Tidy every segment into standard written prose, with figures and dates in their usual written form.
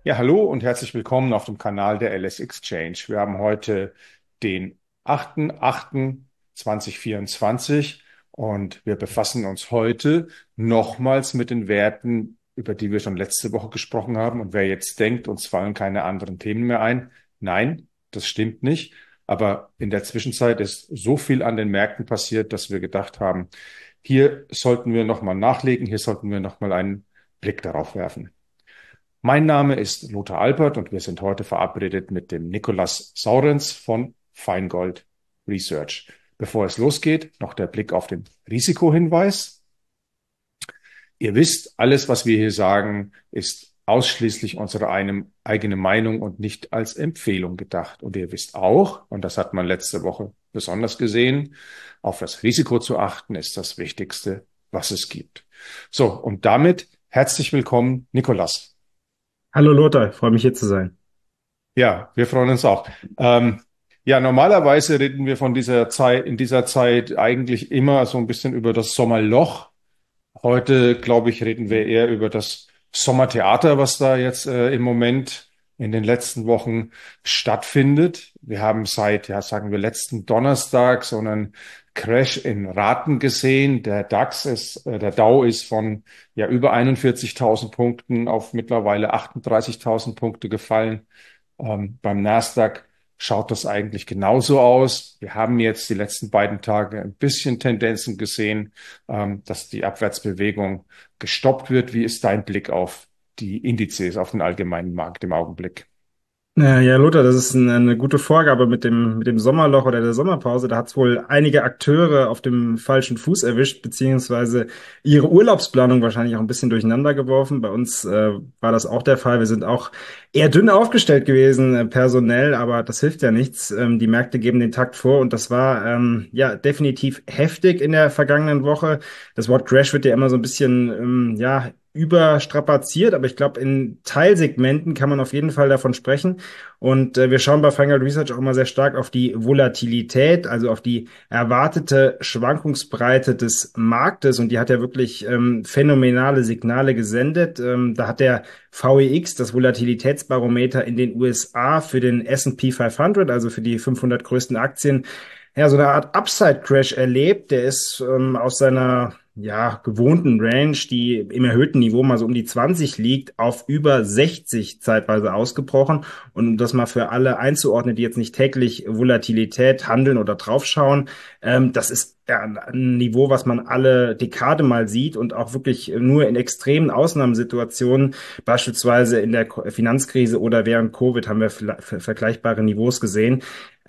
Ja, hallo und herzlich willkommen auf dem Kanal der LS Exchange. Wir haben heute den 8.8.2024 und wir befassen uns heute nochmals mit den Werten, über die wir schon letzte Woche gesprochen haben. Und wer jetzt denkt, uns fallen keine anderen Themen mehr ein, nein, das stimmt nicht. Aber in der Zwischenzeit ist so viel an den Märkten passiert, dass wir gedacht haben, hier sollten wir nochmal nachlegen, hier sollten wir nochmal einen Blick darauf werfen. Mein Name ist Lothar Albert und wir sind heute verabredet mit dem Nikolaus Saurens von Feingold Research. Bevor es losgeht, noch der Blick auf den Risikohinweis. Ihr wisst, alles, was wir hier sagen, ist ausschließlich unsere eigene Meinung und nicht als Empfehlung gedacht. Und ihr wisst auch, und das hat man letzte Woche besonders gesehen, auf das Risiko zu achten ist das Wichtigste, was es gibt. So, und damit herzlich willkommen, Nikolaus. Hallo Lothar, ich freue mich hier zu sein. Ja, wir freuen uns auch. Ja, normalerweise reden wir von dieser Zeit, in dieser Zeit eigentlich immer so ein bisschen über das Sommerloch. Heute, glaube ich, reden wir eher über das Sommertheater, was da jetzt im Moment in den letzten Wochen stattfindet. Wir haben seit, ja, sagen wir, letzten Donnerstag so einen Crash in Raten gesehen. Der Dow ist von ja über 41.000 Punkten auf mittlerweile 38.000 Punkte gefallen. Beim Nasdaq schaut das eigentlich genauso aus. Wir haben jetzt die letzten beiden Tage ein bisschen Tendenzen gesehen, dass die Abwärtsbewegung gestoppt wird. Wie ist dein Blick auf die Indizes, auf den allgemeinen Markt im Augenblick? Ja, Lothar, das ist eine gute Vorgabe mit dem Sommerloch oder der Sommerpause. Da hat es wohl einige Akteure auf dem falschen Fuß erwischt, beziehungsweise ihre Urlaubsplanung wahrscheinlich auch ein bisschen durcheinander geworfen. Bei uns war das auch der Fall. Wir sind auch eher dünn aufgestellt gewesen, personell, aber das hilft ja nichts. Die Märkte geben den Takt vor und das war ja definitiv heftig in der vergangenen Woche. Das Wort Crash wird ja immer so ein bisschen ja überstrapaziert, aber ich glaube, in Teilsegmenten kann man auf jeden Fall davon sprechen. Und wir schauen bei Feingold Research auch immer sehr stark auf die Volatilität, also auf die erwartete Schwankungsbreite des Marktes. Und die hat ja wirklich phänomenale Signale gesendet. Da hat der VEX, das Volatilitätsbarometer in den USA für den S&P 500, also für die 500 größten Aktien, ja, so eine Art Upside-Crash erlebt. Der ist aus seiner ja, gewohnten Range, die im erhöhten Niveau mal so um die 20 liegt, auf über 60 zeitweise ausgebrochen. Und um das mal für alle einzuordnen, die jetzt nicht täglich Volatilität handeln oder draufschauen, das ist ja ein Niveau, was man alle Dekade mal sieht und auch wirklich nur in extremen Ausnahmesituationen, beispielsweise in der Finanzkrise oder während Covid, haben wir vergleichbare Niveaus gesehen.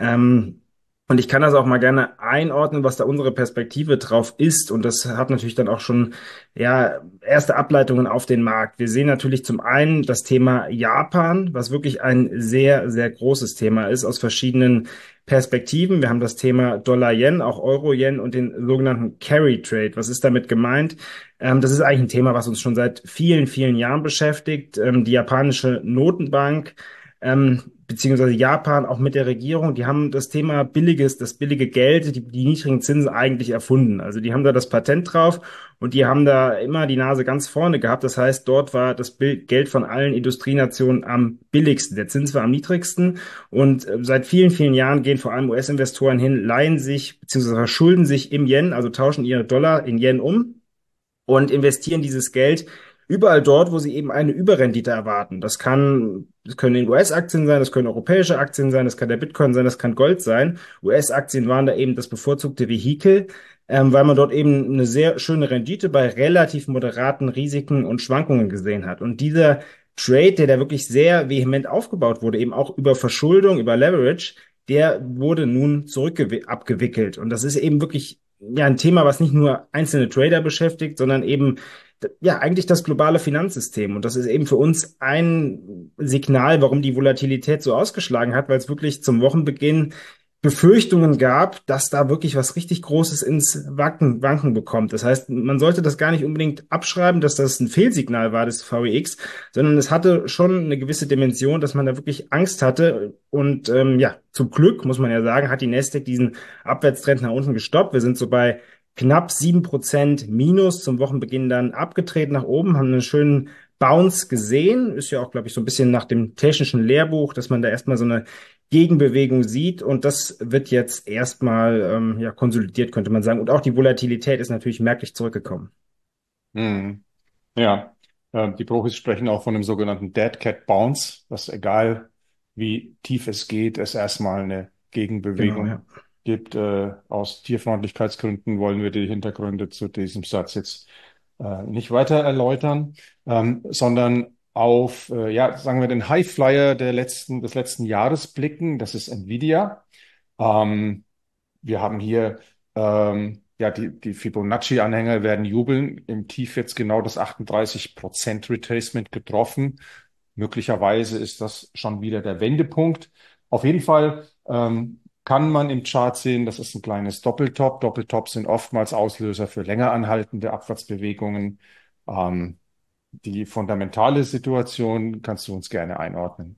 Und ich kann das auch mal gerne einordnen, was da unsere Perspektive drauf ist. Und das hat natürlich dann auch schon, ja, erste Ableitungen auf den Markt. Wir sehen natürlich zum einen das Thema Japan, was wirklich ein sehr, sehr großes Thema ist aus verschiedenen Perspektiven. Wir haben das Thema Dollar-Yen, auch Euro-Yen und den sogenannten Carry Trade. Was ist damit gemeint? Das ist eigentlich ein Thema, was uns schon seit vielen, vielen Jahren beschäftigt. Die japanische Notenbank beziehungsweise Japan auch mit der Regierung, die haben das Thema das billige Geld, die niedrigen Zinsen eigentlich erfunden. Also die haben da das Patent drauf und die haben da immer die Nase ganz vorne gehabt. Das heißt, dort war das Geld von allen Industrienationen am billigsten. Der Zins war am niedrigsten und seit vielen, vielen Jahren gehen vor allem US-Investoren hin, leihen sich beziehungsweise verschulden sich im Yen, also tauschen ihre Dollar in Yen um und investieren dieses Geld überall dort, wo sie eben eine Überrendite erwarten. Das können US-Aktien sein, das können europäische Aktien sein, das kann der Bitcoin sein, das kann Gold sein. US-Aktien waren da eben das bevorzugte Vehikel, weil man dort eben eine sehr schöne Rendite bei relativ moderaten Risiken und Schwankungen gesehen hat. Und dieser Trade, der da wirklich sehr vehement aufgebaut wurde, eben auch über Verschuldung, über Leverage, der wurde nun abgewickelt. Und das ist eben wirklich ja ein Thema, was nicht nur einzelne Trader beschäftigt, sondern eben ja eigentlich das globale Finanzsystem. Und das ist eben für uns ein Signal, warum die Volatilität so ausgeschlagen hat, weil es wirklich zum Wochenbeginn Befürchtungen gab, dass da wirklich was richtig Großes ins Wanken bekommt. Das heißt, man sollte das gar nicht unbedingt abschreiben, dass das ein Fehlsignal war des VEX, sondern es hatte schon eine gewisse Dimension, dass man da wirklich Angst hatte. Und ja, zum Glück, muss man ja sagen, hat die Nasdaq diesen Abwärtstrend nach unten gestoppt. Wir sind so bei knapp 7% Minus zum Wochenbeginn dann abgetreten nach oben, haben einen schönen Bounce gesehen. Ist ja auch, glaube ich, so ein bisschen nach dem technischen Lehrbuch, dass man da erstmal so eine Gegenbewegung sieht. Und das wird jetzt erstmal ja, konsolidiert, könnte man sagen. Und auch die Volatilität ist natürlich merklich zurückgekommen. Hm. Ja, die Profis sprechen auch von dem sogenannten Dead Cat Bounce, dass egal wie tief es geht, es erstmal eine Genau, Gegenbewegung ja. gibt. Aus Tierfreundlichkeitsgründen wollen wir die Hintergründe zu diesem Satz jetzt nicht weiter erläutern, sondern auf, ja, sagen wir, den Highflyer des letzten Jahres blicken. Das ist Nvidia. Ähm, Wir haben hier, ja, die Fibonacci-Anhänger werden jubeln. Im Tief jetzt genau das 38% Retracement getroffen. Möglicherweise ist das schon wieder der Wendepunkt. Auf jeden Fall kann man im Chart sehen, das ist ein kleines Doppeltop. Doppeltops sind oftmals Auslöser für länger anhaltende Abwärtsbewegungen. Ähm, Die fundamentale Situation kannst du uns gerne einordnen.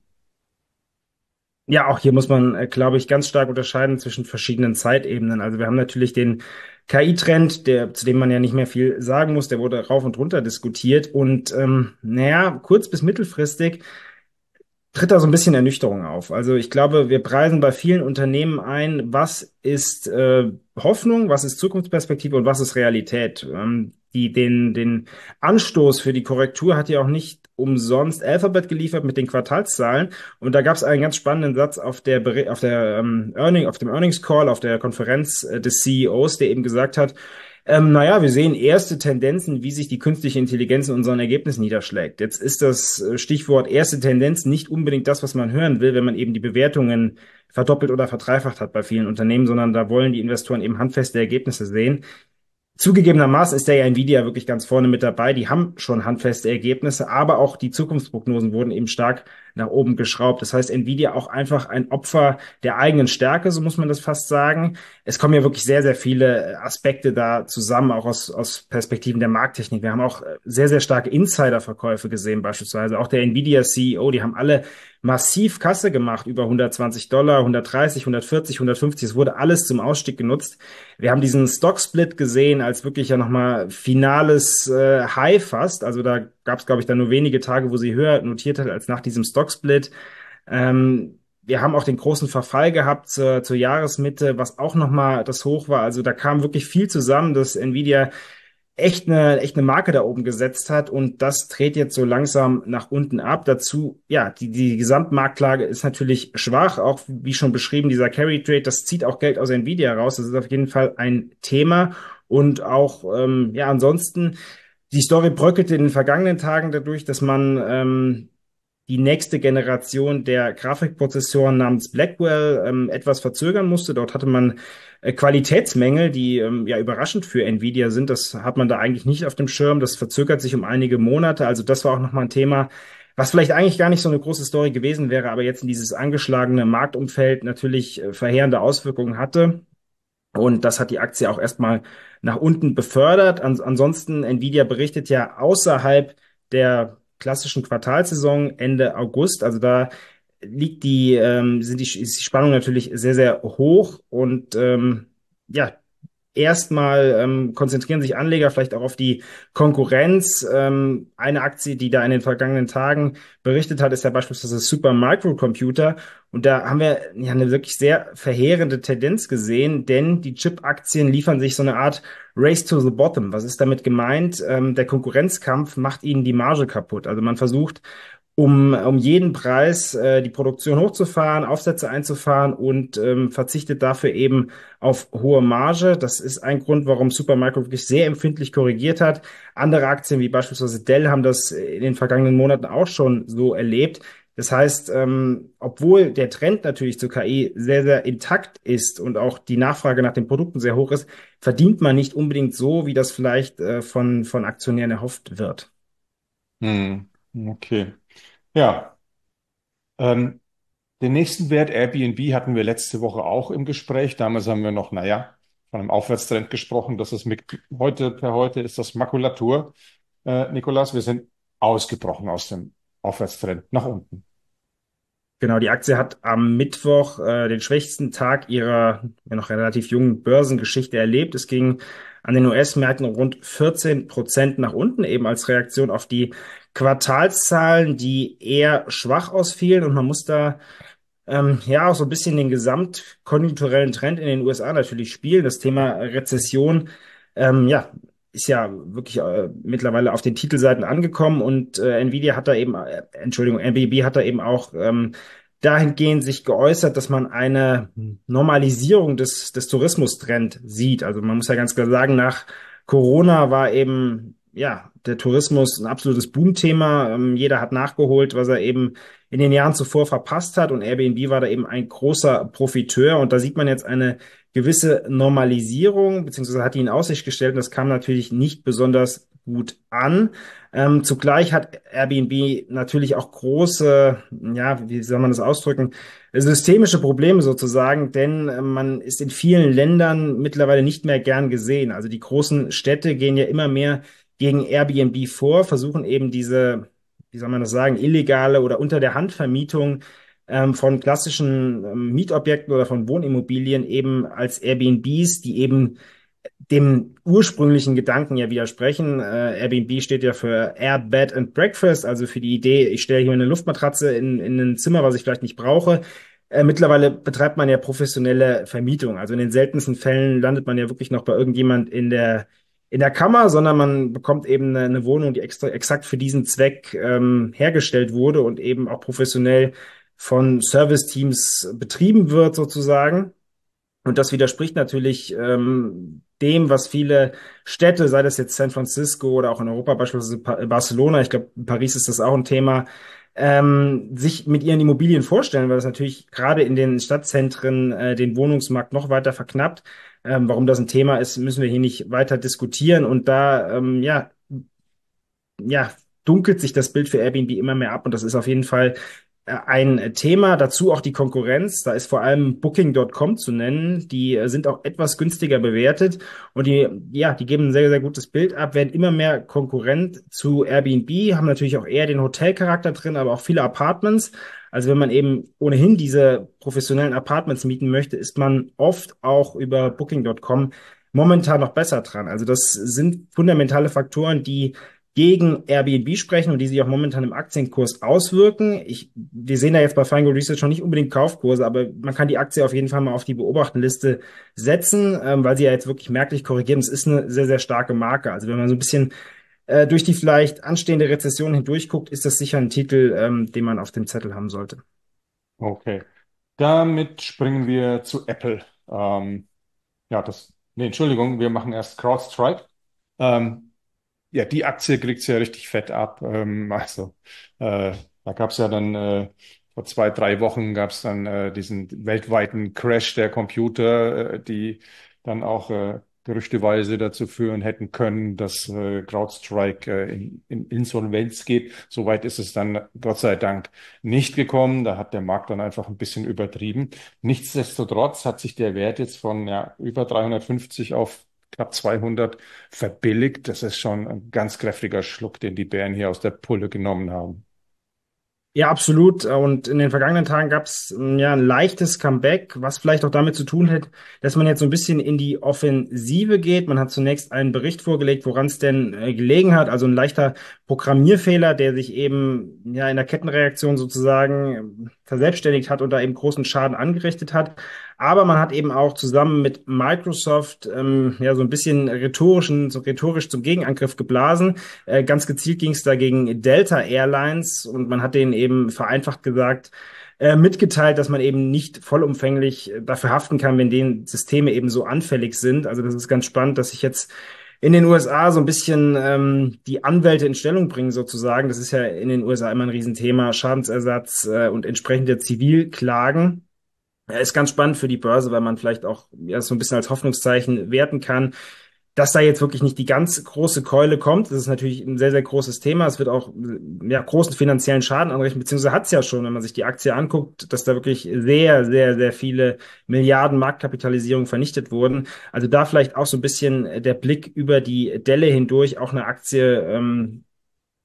Ja, auch hier muss man, glaube ich, ganz stark unterscheiden zwischen verschiedenen Zeitebenen. Also wir haben natürlich den KI-Trend, zu dem man ja nicht mehr viel sagen muss, der wurde rauf und runter diskutiert. Und naja, kurz- bis mittelfristig tritt da so ein bisschen Ernüchterung auf. Also ich glaube, wir preisen bei vielen Unternehmen ein, was ist Hoffnung, was ist Zukunftsperspektive und was ist Realität. Den Anstoß für die Korrektur hat ja auch nicht umsonst Alphabet geliefert mit den Quartalszahlen. Und da gab es einen ganz spannenden Satz auf dem Earnings Call, auf der Konferenz des CEOs, der eben gesagt hat, naja, wir sehen erste Tendenzen, wie sich die künstliche Intelligenz in unseren Ergebnissen niederschlägt. Jetzt ist das Stichwort erste Tendenz nicht unbedingt das, was man hören will, wenn man eben die Bewertungen verdoppelt oder verdreifacht hat bei vielen Unternehmen, sondern da wollen die Investoren eben handfeste Ergebnisse sehen. Zugegebenermaßen ist der ja Nvidia wirklich ganz vorne mit dabei. Die haben schon handfeste Ergebnisse, aber auch die Zukunftsprognosen wurden eben stark nach oben geschraubt. Das heißt, Nvidia auch einfach ein Opfer der eigenen Stärke, so muss man das fast sagen. Es kommen ja wirklich sehr, sehr viele Aspekte da zusammen, auch aus Perspektiven der Markttechnik. Wir haben auch sehr, sehr starke Insiderverkäufe gesehen, beispielsweise. Auch der Nvidia CEO, die haben alle massiv Kasse gemacht, über $120, 130, 140, 150. Es wurde alles zum Ausstieg genutzt. Wir haben diesen Stock-Split gesehen als wirklich ja nochmal finales High fast. Also da gab es, glaube ich, dann nur wenige Tage, wo sie höher notiert hat als nach diesem Stock-Split. Wir haben auch den großen Verfall gehabt zur Jahresmitte, was auch nochmal das Hoch war. Also da kam wirklich viel zusammen, dass Nvidia echt eine Marke da oben gesetzt hat und das dreht jetzt so langsam nach unten ab. Dazu, ja, die Gesamtmarktlage ist natürlich schwach, auch wie schon beschrieben, dieser Carry Trade, das zieht auch Geld aus Nvidia raus. Das ist auf jeden Fall ein Thema und auch, ja, ansonsten, die Story bröckelte in den vergangenen Tagen dadurch, dass man die nächste Generation der Grafikprozessoren namens Blackwell etwas verzögern musste. Dort hatte man Qualitätsmängel, die ja überraschend für Nvidia sind. Das hat man da eigentlich nicht auf dem Schirm. Das verzögert sich um einige Monate. Also das war auch nochmal ein Thema, was vielleicht eigentlich gar nicht so eine große Story gewesen wäre, aber jetzt in dieses angeschlagene Marktumfeld natürlich verheerende Auswirkungen hatte. Und das hat die Aktie auch erstmal nach unten befördert. Ansonsten, Nvidia berichtet ja außerhalb der klassischen Quartalsaison Ende August. Also da ist die Spannung natürlich sehr, sehr hoch und ja, erstmal konzentrieren sich Anleger vielleicht auch auf die Konkurrenz. Eine Aktie, die da in den vergangenen Tagen berichtet hat, ist ja beispielsweise Super Microcomputer. Und da haben wir ja eine wirklich sehr verheerende Tendenz gesehen, denn die Chip-Aktien liefern sich so eine Art Race to the Bottom. Was ist damit gemeint? Der Konkurrenzkampf macht ihnen die Marge kaputt. Also man versucht, um jeden Preis die Produktion hochzufahren, Aufsätze einzufahren und verzichtet dafür eben auf hohe Marge. Das ist ein Grund, warum Supermicro wirklich sehr empfindlich korrigiert hat. Andere Aktien wie beispielsweise Dell haben das in den vergangenen Monaten auch schon so erlebt. Das heißt, obwohl der Trend natürlich zur KI sehr, sehr intakt ist und auch die Nachfrage nach den Produkten sehr hoch ist, verdient man nicht unbedingt so, wie das vielleicht von Aktionären erhofft wird. Hm, okay. Ja, ähm, den nächsten Wert Airbnb hatten wir letzte Woche auch im Gespräch. Damals haben wir noch, naja, von einem Aufwärtstrend gesprochen. Das ist per heute ist das Makulatur. Nikolas, wir sind ausgebrochen aus dem Aufwärtstrend nach unten. Genau, die Aktie hat am Mittwoch den schwächsten Tag ihrer ja noch relativ jungen Börsengeschichte erlebt. Es ging an den US-Märkten rund 14% nach unten, eben als Reaktion auf die Quartalszahlen, die eher schwach ausfielen. Und man muss da ja auch so ein bisschen den gesamtkonjunkturellen Trend in den USA natürlich spielen. Das Thema Rezession, ja, ist ja wirklich mittlerweile auf den Titelseiten angekommen und Nvidia hat da eben, Entschuldigung, NBB hat da eben auch dahingehend sich geäußert, dass man eine Normalisierung des Tourismustrend sieht. Also man muss ja ganz klar sagen, nach Corona war eben ja der Tourismus ein absolutes Boomthema. Jeder hat nachgeholt, was er eben in den Jahren zuvor verpasst hat, und Airbnb war da eben ein großer Profiteur, und da sieht man jetzt eine gewisse Normalisierung, beziehungsweise hat die in Aussicht gestellt, und das kam natürlich nicht besonders gut an. Zugleich hat Airbnb natürlich auch große, ja, wie soll man das ausdrücken, systemische Probleme sozusagen, denn man ist in vielen Ländern mittlerweile nicht mehr gern gesehen. Also die großen Städte gehen ja immer mehr gegen Airbnb vor, versuchen eben diese, wie soll man das sagen, illegale oder unter der Hand Vermietung von klassischen Mietobjekten oder von Wohnimmobilien eben als Airbnbs, die eben dem ursprünglichen Gedanken ja widersprechen. Airbnb steht ja für Air, Bed and Breakfast, also für die Idee, ich stelle hier eine Luftmatratze in ein Zimmer, was ich vielleicht nicht brauche. Mittlerweile betreibt man ja professionelle Vermietung. Also in den seltensten Fällen landet man ja wirklich noch bei irgendjemand in der Kammer, sondern man bekommt eben eine Wohnung, die exakt für diesen Zweck hergestellt wurde und eben auch professionell von Serviceteams betrieben wird sozusagen. Und das widerspricht natürlich dem, was viele Städte, sei das jetzt San Francisco oder auch in Europa beispielsweise Barcelona, ich glaube, in Paris ist das auch ein Thema, sich mit ihren Immobilien vorstellen, weil das natürlich gerade in den Stadtzentren den Wohnungsmarkt noch weiter verknappt. Warum das ein Thema ist, müssen wir hier nicht weiter diskutieren. Und da ja, dunkelt sich das Bild für Airbnb immer mehr ab, und das ist auf jeden Fall ein Thema. Dazu auch die Konkurrenz. Da ist vor allem Booking.com zu nennen. Die sind auch etwas günstiger bewertet, und die geben ein sehr, sehr gutes Bild ab, werden immer mehr Konkurrent zu Airbnb, haben natürlich auch eher den Hotelcharakter drin, aber auch viele Apartments. Also wenn man eben ohnehin diese professionellen Apartments mieten möchte, ist man oft auch über Booking.com momentan noch besser dran. Also das sind fundamentale Faktoren, die gegen Airbnb sprechen und die sich auch momentan im Aktienkurs auswirken. Wir sehen da jetzt bei Feingold Research noch nicht unbedingt Kaufkurse, aber man kann die Aktie auf jeden Fall mal auf die Beobachtenliste setzen, weil sie ja jetzt wirklich merklich korrigieren. Es ist eine sehr, sehr starke Marke. Also wenn man so ein bisschen durch die vielleicht anstehende Rezession hindurch guckt, ist das sicher ein Titel, den man auf dem Zettel haben sollte. Okay. Damit springen wir zu Apple. Nee, Entschuldigung, wir machen erst CrowdStrike. Ähm, ja, die Aktie kriegt ja richtig fett ab. Da gab es ja dann vor 2, 3 Wochen gab es dann diesen weltweiten Crash der Computer, die dann auch gerüchteweise dazu führen hätten können, dass CrowdStrike in Insolvenz geht. Soweit ist es dann Gott sei Dank nicht gekommen. Da hat der Markt dann einfach ein bisschen übertrieben. Nichtsdestotrotz hat sich der Wert jetzt von über 350 auf knapp 200 verbilligt. Das ist schon ein ganz kräftiger Schluck, den die Bären hier aus der Pulle genommen haben. Ja, absolut. Und in den vergangenen Tagen gab es ja ein leichtes Comeback, was vielleicht auch damit zu tun hat, dass man jetzt so ein bisschen in die Offensive geht. Man hat zunächst einen Bericht vorgelegt, woran es denn gelegen hat. Also ein leichter Programmierfehler, der sich eben ja in der Kettenreaktion sozusagen verselbstständigt hat und da eben großen Schaden angerichtet hat. Aber man hat eben auch zusammen mit Microsoft ja so ein bisschen rhetorisch zum Gegenangriff geblasen. Ganz gezielt ging es da gegen Delta Airlines, und man hat denen eben vereinfacht gesagt, mitgeteilt, dass man eben nicht vollumfänglich dafür haften kann, wenn denen Systeme eben so anfällig sind. Also das ist ganz spannend, dass sich jetzt in den USA so ein bisschen die Anwälte in Stellung bringen sozusagen. Das ist ja in den USA immer ein Riesenthema, Schadensersatz und entsprechende Zivilklagen. Ist ganz spannend für die Börse, weil man vielleicht auch ja, so ein bisschen als Hoffnungszeichen werten kann, dass da jetzt wirklich nicht die ganz große Keule kommt. Das ist natürlich ein sehr, sehr großes Thema. Es wird auch ja, großen finanziellen Schaden anrichten, beziehungsweise hat es ja schon, wenn man sich die Aktie anguckt, dass da wirklich sehr, sehr, sehr viele Milliarden Marktkapitalisierung vernichtet wurden. Also da vielleicht auch so ein bisschen der Blick über die Delle hindurch, auch eine Aktie,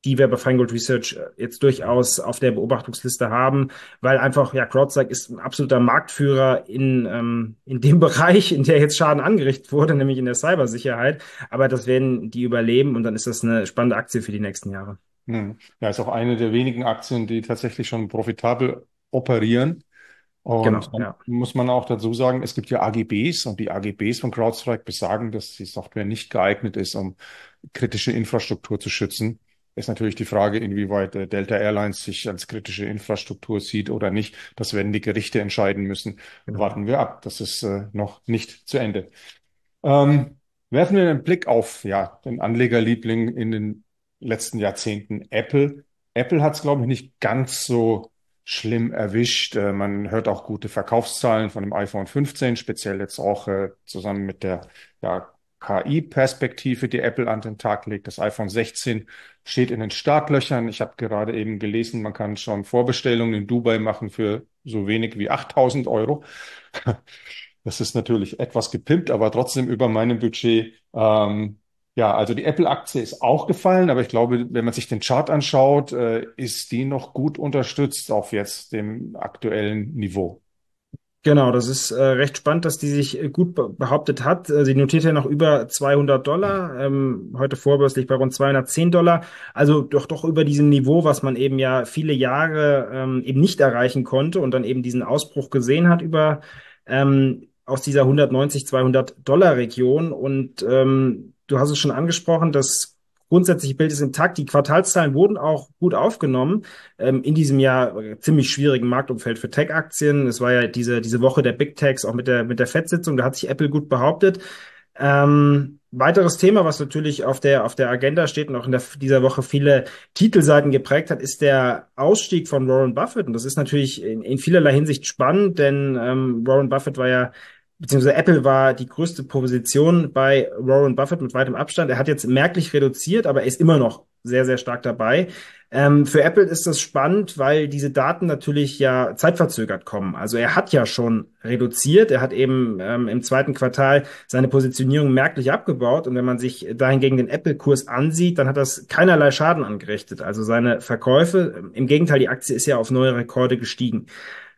die wir bei Feingold Research jetzt durchaus auf der Beobachtungsliste haben, weil einfach, ja, CrowdStrike ist ein absoluter Marktführer in dem Bereich, in der jetzt Schaden angerichtet wurde, nämlich in der Cybersicherheit. Aber das werden die überleben und dann ist das eine spannende Aktie für die nächsten Jahre. Ja, ist auch eine der wenigen Aktien, die tatsächlich schon profitabel operieren. Und Genau, dann ja. muss man auch dazu sagen, es gibt ja AGBs und die AGBs von CrowdStrike besagen, dass die Software nicht geeignet ist, um kritische Infrastruktur zu schützen. Ist natürlich die Frage, inwieweit Delta Airlines sich als kritische Infrastruktur sieht oder nicht. Das werden die Gerichte entscheiden müssen. Genau. Warten wir ab. Das ist noch nicht zu Ende. Werfen wir einen Blick auf ja, den Anlegerliebling in den letzten Jahrzehnten, Apple. Apple hat es, glaube ich, nicht ganz so schlimm erwischt. Man hört auch gute Verkaufszahlen von dem iPhone 15, speziell jetzt auch zusammen mit der ja, KI-Perspektive, die Apple an den Tag legt. Das iPhone 16 steht in den Startlöchern. Ich habe gerade eben gelesen, man kann schon Vorbestellungen in Dubai machen für so wenig wie 8.000 Euro. Das ist natürlich etwas gepimpt, aber trotzdem über meinem Budget. Ja, also die Apple-Aktie ist auch gefallen, aber ich glaube, wenn man sich den Chart anschaut, ist die noch gut unterstützt auf jetzt dem aktuellen Niveau. Genau, das ist recht spannend, dass die sich gut behauptet hat. Sie notiert ja noch über $200, heute vorbörslich bei rund $210. Also doch über diesem Niveau, was man eben ja viele Jahre eben nicht erreichen konnte und dann eben diesen Ausbruch gesehen hat über aus dieser 190, $200 Region. Und du hast es schon angesprochen, das grundsätzliche Bild ist intakt. Die Quartalszahlen wurden auch gut aufgenommen in diesem Jahr ziemlich schwierigen Marktumfeld für Tech-Aktien. Es war ja diese Woche der Big Techs, auch mit der FED-Sitzung, da hat sich Apple gut behauptet. Weiteres Thema, was natürlich auf der Agenda steht und auch dieser Woche viele Titelseiten geprägt hat, ist der Ausstieg von Warren Buffett. Und das ist natürlich in vielerlei Hinsicht spannend, denn Warren Buffett war ja beziehungsweise Apple war die größte Position bei Warren Buffett mit weitem Abstand. Er hat jetzt merklich reduziert, aber er ist immer noch sehr, sehr stark dabei. Für Apple ist das spannend, weil diese Daten natürlich ja zeitverzögert kommen. Also er hat ja schon reduziert. Er hat eben im zweiten Quartal seine Positionierung merklich abgebaut. Und wenn man sich dahingegen den Apple-Kurs ansieht, dann hat das keinerlei Schaden angerichtet. Also seine Verkäufe, im Gegenteil, die Aktie ist ja auf neue Rekorde gestiegen.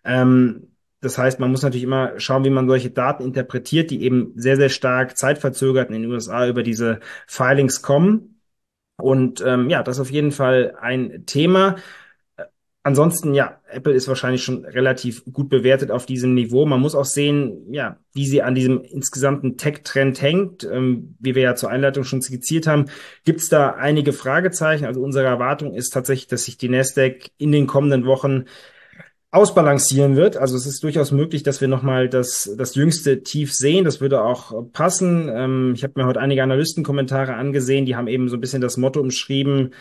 Das heißt, man muss natürlich immer schauen, wie man solche Daten interpretiert, die eben sehr, sehr stark zeitverzögert in den USA über diese Filings kommen. Und ja, das ist auf jeden Fall ein Thema. Ansonsten, ja, Apple ist wahrscheinlich schon relativ gut bewertet auf diesem Niveau. Man muss auch sehen, ja, wie sie an diesem insgesamten Tech-Trend hängt. Wie wir ja zur Einleitung schon skizziert haben, gibt es da einige Fragezeichen. Also unsere Erwartung ist tatsächlich, dass sich die Nasdaq in den kommenden Wochen ausbalancieren wird. Also es ist durchaus möglich, dass wir nochmal das jüngste Tief sehen. Das würde auch passen. Ich habe mir heute einige Analystenkommentare angesehen, die haben eben so ein bisschen das Motto umschrieben,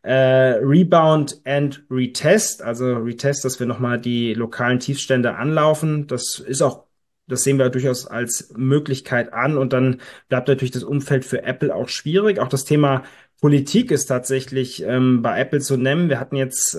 Rebound and Retest. Also Retest, dass wir nochmal die lokalen Tiefstände anlaufen. Das sehen wir durchaus als Möglichkeit an. Und dann bleibt natürlich das Umfeld für Apple auch schwierig. Auch das Thema Politik ist tatsächlich bei Apple zu nennen. Wir hatten jetzt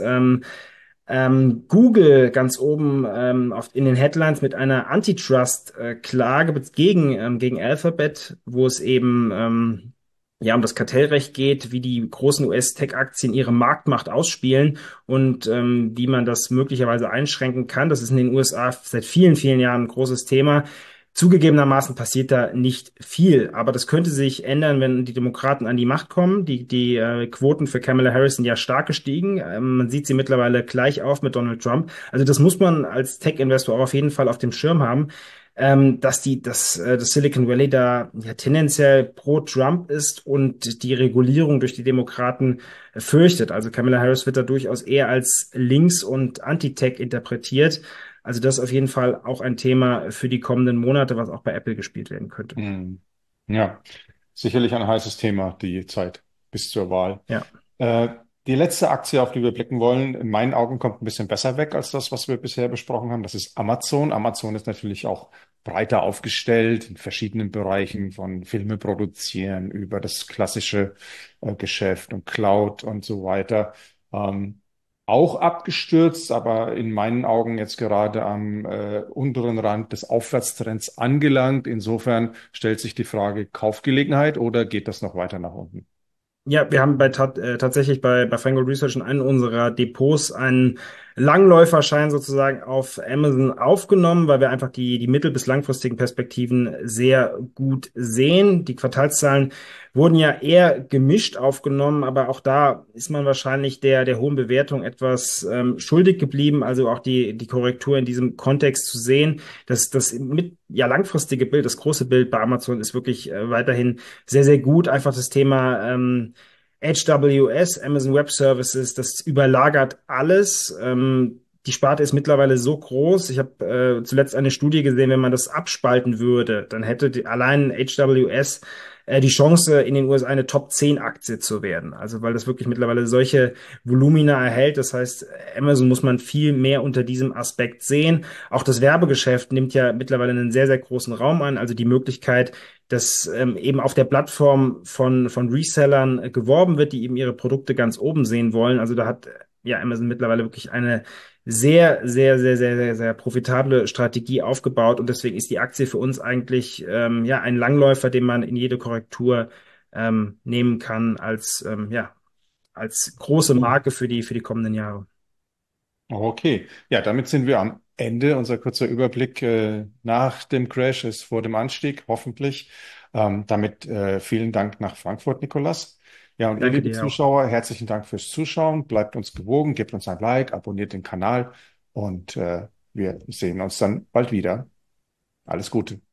Google ganz oben in den Headlines mit einer Antitrust-Klage gegen Alphabet, wo es eben ja um das Kartellrecht geht, wie die großen US-Tech-Aktien ihre Marktmacht ausspielen und wie man das möglicherweise einschränken kann. Das ist in den USA seit vielen, vielen Jahren ein großes Thema. Zugegebenermaßen passiert da nicht viel, aber das könnte sich ändern, wenn die Demokraten an die Macht kommen. Die Quoten für Kamala Harris sind ja stark gestiegen. Man sieht sie mittlerweile gleich auf mit Donald Trump. Also das muss man als Tech-Investor auch auf jeden Fall auf dem Schirm haben, dass das Silicon Valley da ja tendenziell pro Trump ist und die Regulierung durch die Demokraten fürchtet. Also Kamala Harris wird da durchaus eher als links und Anti-Tech interpretiert. Also das ist auf jeden Fall auch ein Thema für die kommenden Monate, was auch bei Apple gespielt werden könnte. Hm. Ja, sicherlich ein heißes Thema, die Zeit bis zur Wahl. Ja. Äh, Die letzte Aktie, auf die wir blicken wollen, in meinen Augen kommt ein bisschen besser weg als das, was wir bisher besprochen haben. Das ist Amazon. Amazon ist natürlich auch breiter aufgestellt in verschiedenen Bereichen von Filme produzieren über das klassische Geschäft und Cloud und so weiter. Auch abgestürzt, aber in meinen Augen jetzt gerade am unteren Rand des Aufwärtstrends angelangt. Insofern stellt sich die Frage, Kaufgelegenheit oder geht das noch weiter nach unten? Ja, wir haben tatsächlich bei Fangold Research in einem unserer Depots einen Langläuferschein sozusagen auf Amazon aufgenommen, weil wir einfach die mittel- bis langfristigen Perspektiven sehr gut sehen. Die Quartalszahlen wurden ja eher gemischt aufgenommen, aber auch da ist man wahrscheinlich der hohen Bewertung etwas schuldig geblieben. Also auch die Korrektur in diesem Kontext zu sehen, dass ja langfristige Bild, das große Bild bei Amazon ist wirklich weiterhin sehr, sehr gut. Einfach das Thema AWS, Amazon Web Services, das überlagert alles. Die Sparte ist mittlerweile so groß. Ich habe zuletzt eine Studie gesehen, wenn man das abspalten würde, dann hätte allein AWS die Chance, in den USA eine Top 10 Aktie zu werden. Also weil das wirklich mittlerweile solche Volumina erhält. Das heißt, Amazon muss man viel mehr unter diesem Aspekt sehen. Auch das Werbegeschäft nimmt ja mittlerweile einen sehr, sehr großen Raum an. Also die Möglichkeit, dass eben auf der Plattform von Resellern geworben wird, die eben ihre Produkte ganz oben sehen wollen. Also da hat ja Amazon mittlerweile wirklich eine sehr, sehr, sehr, sehr, sehr, sehr profitable Strategie aufgebaut und deswegen ist die Aktie für uns eigentlich ja ein Langläufer, den man in jede Korrektur nehmen kann als große Marke für die kommenden Jahre. Okay, ja, damit sind wir am Ende. Unser kurzer Überblick nach dem Crash ist vor dem Anstieg, hoffentlich. Damit vielen Dank nach Frankfurt, Nikolas. Ja, und ihr Danke liebe dir auch. Zuschauer, herzlichen Dank fürs Zuschauen. Bleibt uns gewogen, gebt uns ein Like, abonniert den Kanal und wir sehen uns dann bald wieder. Alles Gute.